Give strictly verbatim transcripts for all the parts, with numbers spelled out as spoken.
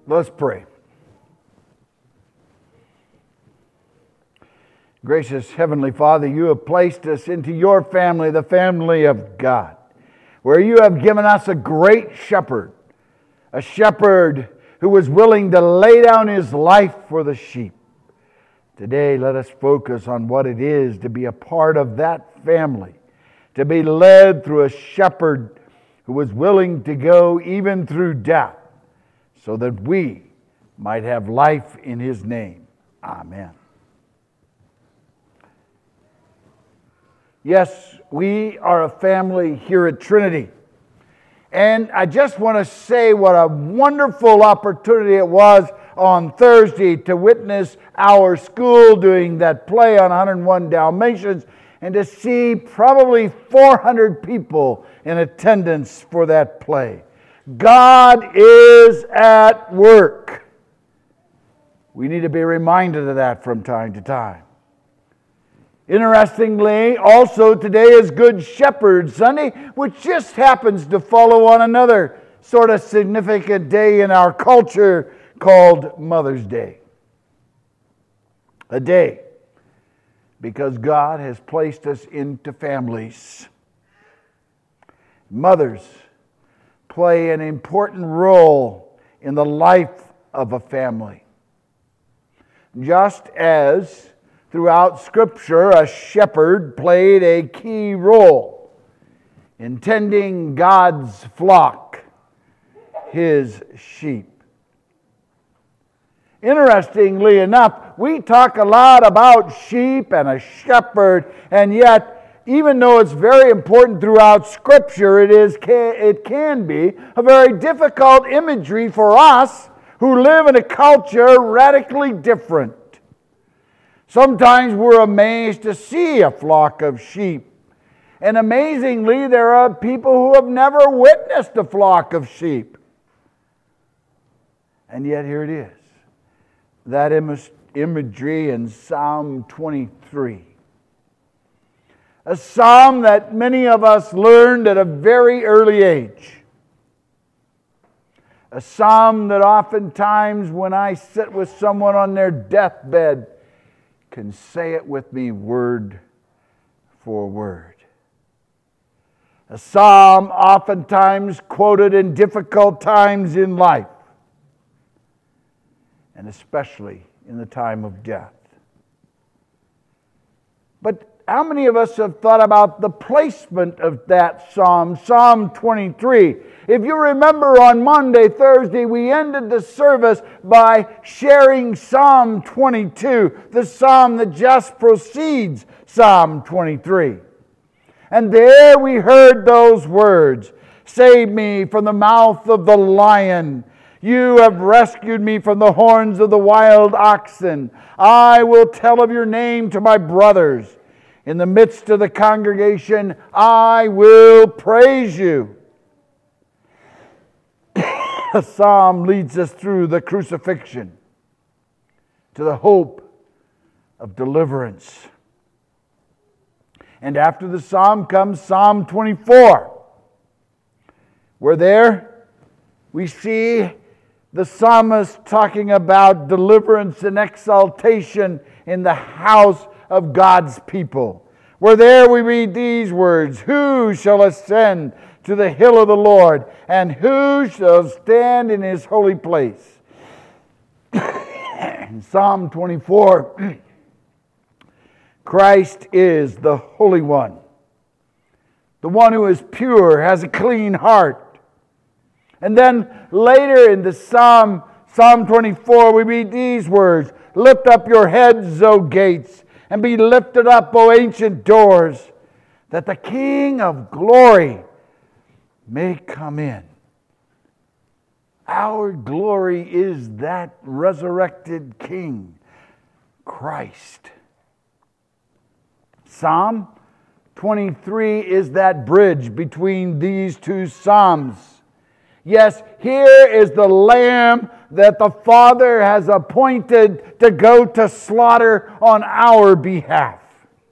Let's pray. Gracious Heavenly Father, you have placed us into your family, the family of God, where you have given us a great shepherd, a shepherd who was willing to lay down his life for the sheep. Today, let us focus on what it is to be a part of that family, to be led through a shepherd who was willing to go even through death, so that we might have life in his name. Amen. Yes, we are a family here at Trinity. And I just want to say what a wonderful opportunity it was on Thursday to witness our school doing that play on one oh one Dalmatians, and to see probably four hundred people in attendance for that play. God is at work. We need to be reminded of that from time to time. Interestingly, also today is Good Shepherd Sunday, which just happens to follow on another sort of significant day in our culture called Mother's Day. A day because God has placed us into families. Mothers play an important role in the life of a family. Just as throughout Scripture a shepherd played a key role in tending God's flock, his sheep. Interestingly enough, we talk a lot about sheep and a shepherd, and yet even though it's very important throughout Scripture, it is it can be a very difficult imagery for us who live in a culture radically different. Sometimes we're amazed to see a flock of sheep. And amazingly, there are people who have never witnessed a flock of sheep. And yet here it is. That imagery in Psalm twenty-three. A psalm that many of us learned at a very early age. A psalm that oftentimes when I sit with someone on their deathbed can say it with me word for word. A psalm oftentimes quoted in difficult times in life, and especially in the time of death. But how many of us have thought about the placement of that psalm, Psalm twenty-three? If you remember on Monday, Thursday, we ended the service by sharing Psalm twenty-two, the psalm that just precedes Psalm twenty-three. And there we heard those words, "Save me from the mouth of the lion. You have rescued me from the horns of the wild oxen. I will tell of your name to my brothers. In the midst of the congregation, I will praise you." The psalm leads us through the crucifixion to the hope of deliverance. And after the psalm comes Psalm twenty-four, where there we see the psalmist talking about deliverance and exaltation in the house of God's people. Where there we read these words, "Who shall ascend to the hill of the Lord, and who shall stand in his holy place?" In Psalm twenty-four, Christ is the Holy One, the one who is pure, has a clean heart. And then later in the Psalm, Psalm twenty-four, we read these words, "Lift up your heads, O gates, and be lifted up, O ancient doors, that the King of glory may come in." Our glory is that resurrected King, Christ. Psalm twenty-three is that bridge between these two psalms. Yes, here is the Lamb that the Father has appointed to go to slaughter on our behalf.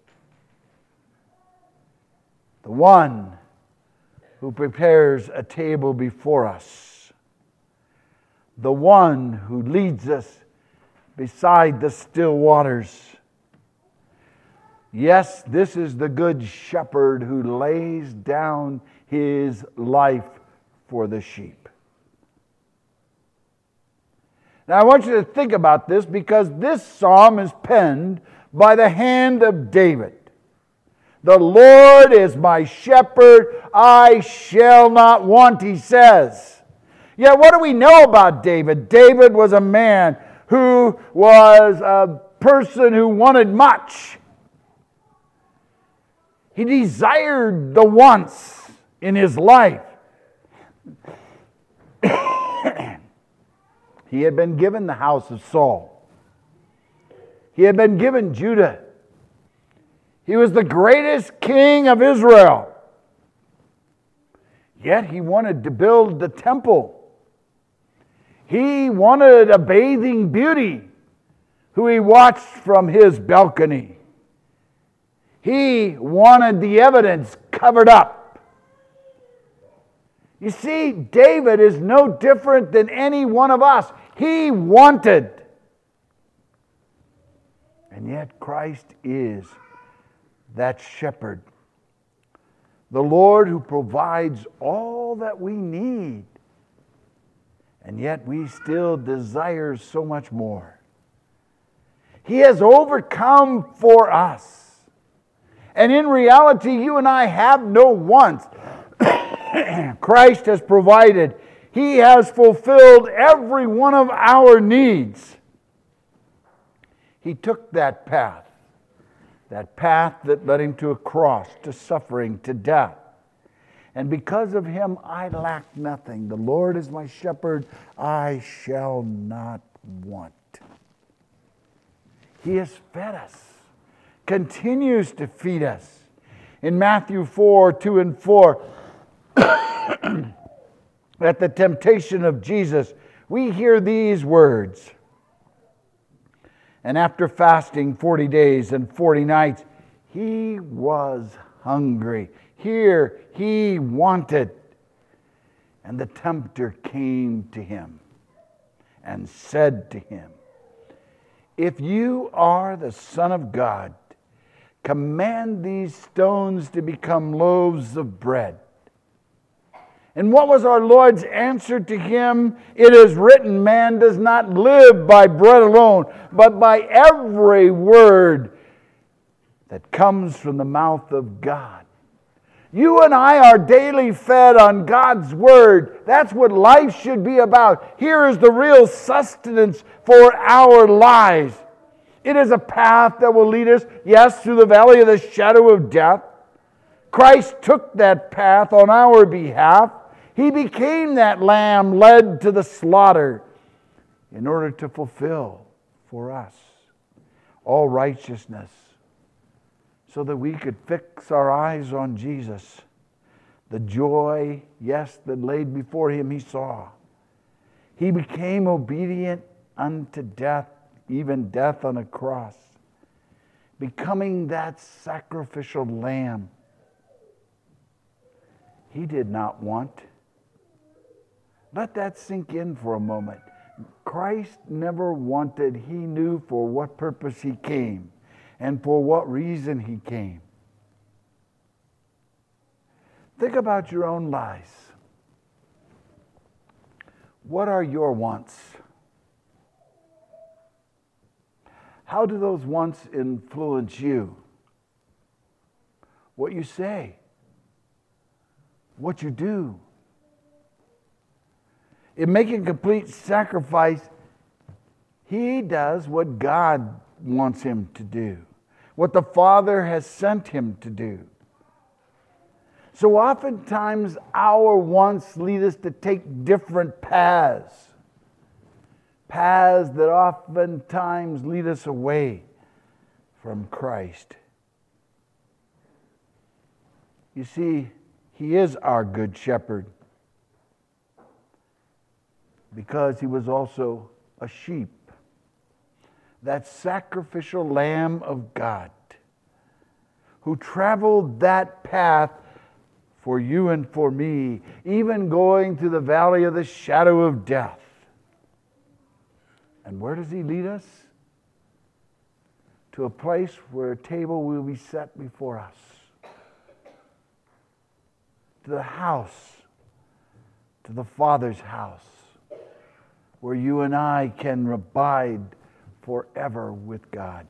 The one who prepares a table before us. the one who leads us beside the still waters. Yes, this is the good shepherd who lays down his life for the sheep. Now I want you to think about this, because this psalm is penned by the hand of David. The Lord is my shepherd, I shall not want, he says. Yet what do we know about David? David was a man who was a person who wanted much. He desired the wants in his life. He had been given the house of Saul. He had been given Judah. He was the greatest king of Israel. Yet he wanted to build the temple. He wanted a bathing beauty who he watched from his balcony. He wanted the evidence covered up. You see, David is no different than any one of us. He wanted. And yet Christ is that shepherd. The Lord who provides all that we need. And yet we still desire so much more. He has overcome for us. And in reality, you and I have no wants. Christ has provided. He has fulfilled every one of our needs. He took that path. That path that led him to a cross, to suffering, to death. And because of him, I lack nothing. The Lord is my shepherd, I shall not want. He has fed us, continues to feed us. In Matthew four, two and four, at the temptation of Jesus, we hear these words. And after fasting forty days and forty nights, he was hungry. Here he wanted. And the tempter came to him and said to him, if you are the Son of God, command these stones to become loaves of bread. And what was our Lord's answer to him? It is written, man does not live by bread alone, but by every word that comes from the mouth of God. You and I are daily fed on God's Word. That's what life should be about. Here is the real sustenance for our lives. It is a path that will lead us, yes, through the valley of the shadow of death. Christ took that path on our behalf. He became that lamb led to the slaughter in order to fulfill for us all righteousness, so that we could fix our eyes on Jesus. The joy, yes, that laid before him he saw. He became obedient unto death, even death on a cross, becoming that sacrificial lamb. He did not want. Let that sink in for a moment. Christ never wanted. He knew for what purpose he came and for what reason he came. Think about your own lives. What are your wants? How do those wants influence you? What you say, what you do. In making complete sacrifice, he does what God wants him to do, what the Father has sent him to do. So oftentimes our wants lead us to take different paths, paths that oftentimes lead us away from Christ. You see, he is our good shepherd, because he was also a sheep, that sacrificial Lamb of God, who traveled that path for you and for me, even going through the valley of the shadow of death. And where does he lead us? To a place where a table will be set before us. To the house, to the Father's house, where you and I can abide forever with God.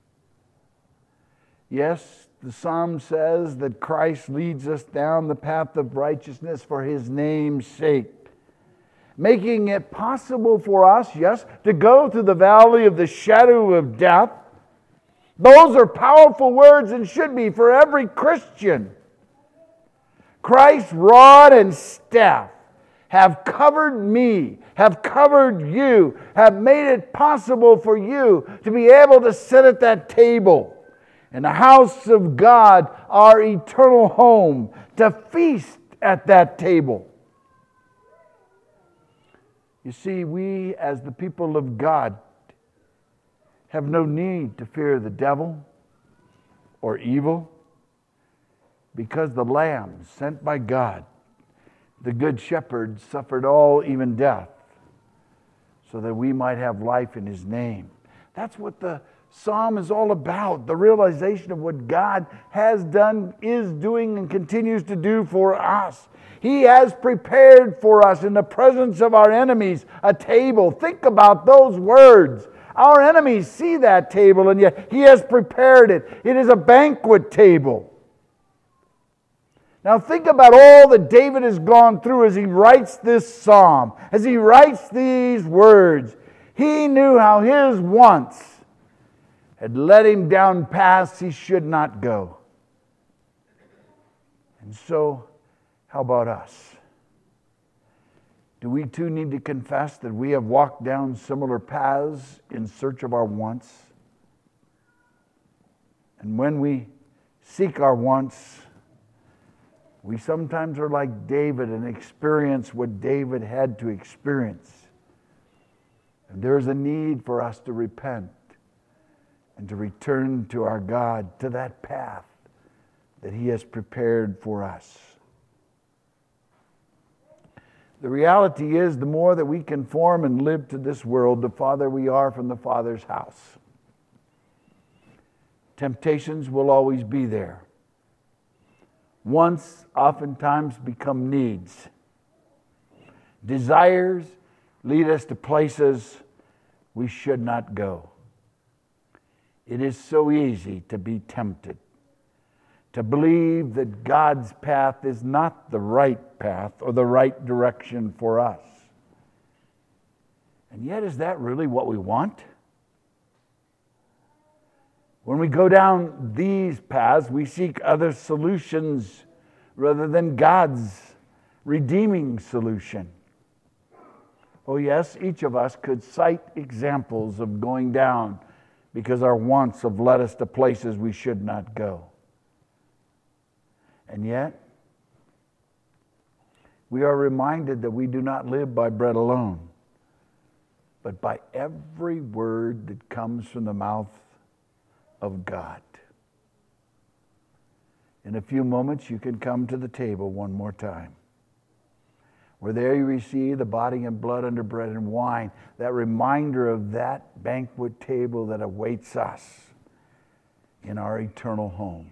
Yes, the psalm says that Christ leads us down the path of righteousness for his name's sake, making it possible for us, yes, to go through the valley of the shadow of death. Those are powerful words and should be for every Christian. Christ's rod and staff have covered me, have covered you, have made it possible for you to be able to sit at that table in the house of God, our eternal home, to feast at that table. You see, we as the people of God have no need to fear the devil or evil, because the Lamb sent by God, the Good Shepherd, suffered all, even death, so that we might have life in his name. That's what the psalm is all about, the realization of what God has done, is doing, and continues to do for us. He has prepared for us in the presence of our enemies a table. Think about those words. Our enemies see that table, and yet he has prepared it. It is a banquet table. Now think about all that David has gone through as he writes this psalm, as he writes these words. He knew how his wants had led him down paths he should not go. And so, how about us? Do we too need to confess that we have walked down similar paths in search of our wants? And when we seek our wants, we sometimes are like David and experience what David had to experience. And there is a need for us to repent and to return to our God, to that path that he has prepared for us. The reality is, the more that we conform and live to this world, the farther we are from the Father's house. Temptations will always be there. Wants oftentimes become needs. Desires lead us to places we should not go. It is so easy to be tempted, to believe that God's path is not the right path or the right direction for us. And yet, is that really what we want? When we go down these paths, we seek other solutions rather than God's redeeming solution. Oh yes, each of us could cite examples of going down because our wants have led us to places we should not go. And yet, we are reminded that we do not live by bread alone, but by every word that comes from the mouth of God. In a few moments, you can come to the table one more time, where there you receive the body and blood under bread and wine, that reminder of that banquet table that awaits us in our eternal home.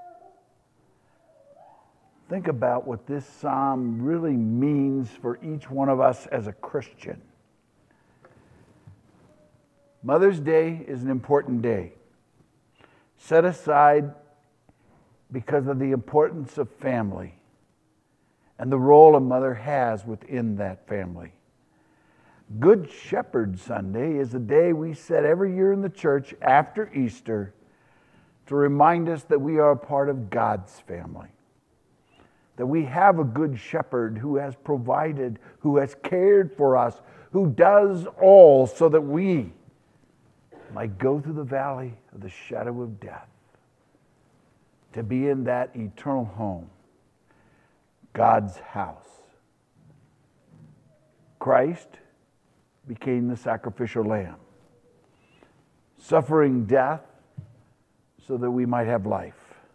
Think about what this psalm really means for each one of us as a Christian. Mother's Day is an important day, set aside because of the importance of family and the role a mother has within that family. Good Shepherd Sunday is a day we set every year in the church after Easter to remind us that we are a part of God's family, that we have a good shepherd who has provided, who has cared for us, who does all so that we might go through the valley of the shadow of death, to be in that eternal home, God's house. Christ became the sacrificial lamb, suffering death so that we might have life.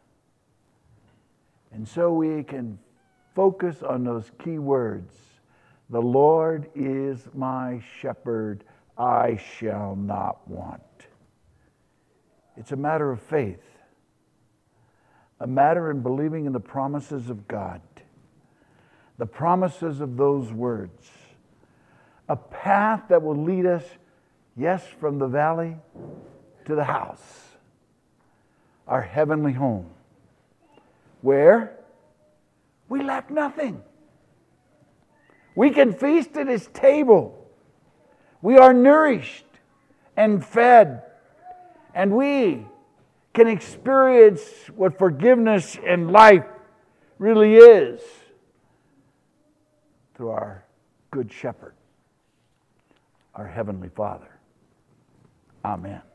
And so we can focus on those key words. The Lord is my shepherd, I shall not want. It's a matter of faith, a matter in believing in the promises of God, the promises of those words, a path that will lead us, yes, from the valley to the house, our heavenly home, where we lack nothing. We can feast at His table. We are nourished and fed, and we can experience what forgiveness and life really is through our Good Shepherd, our Heavenly Father. Amen.